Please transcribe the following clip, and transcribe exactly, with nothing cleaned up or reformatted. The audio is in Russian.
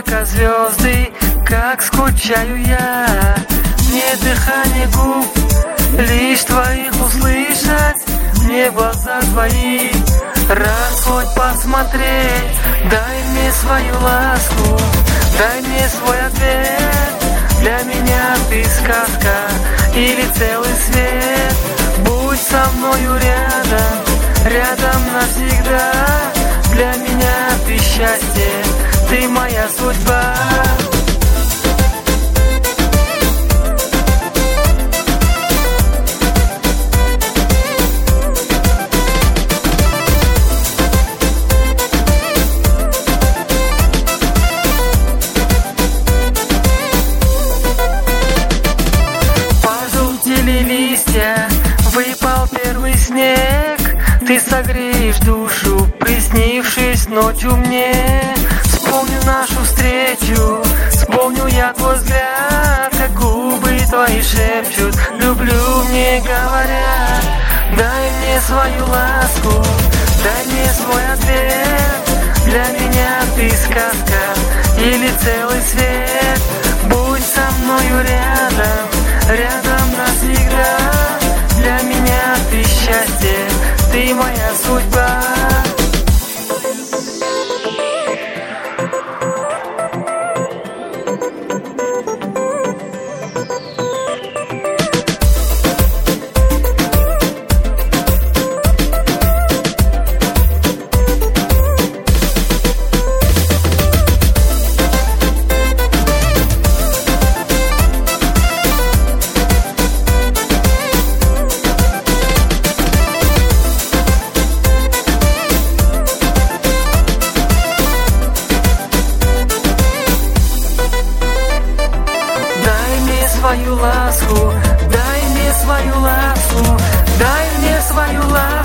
только звезды, как скучаю я. Мне дыхание губ, лишь твоих услышать, мне глаза твои раз хоть посмотреть. Дай мне свою ласку, дай мне свой ответ. Для меня ты сказка или целый свет. Будь со мною рядом, рядом навсегда. Для меня ты счастье, ты моя судьба. Листья, выпал первый снег. Ты согреешь душу, приснившись ночью мне. Вспомню нашу встречу, вспомню я твой взгляд, как губы твои шепчут, люблю мне говорят. Дай мне свою ласку, дай мне свой ответ. Для меня ты сказка или целый свет. Будь со мною рядом, рядом навсегда. Для меня ты счастье, ты моя судьба. Свою ласку, дай мне свою ласку, дай мне свою ласку.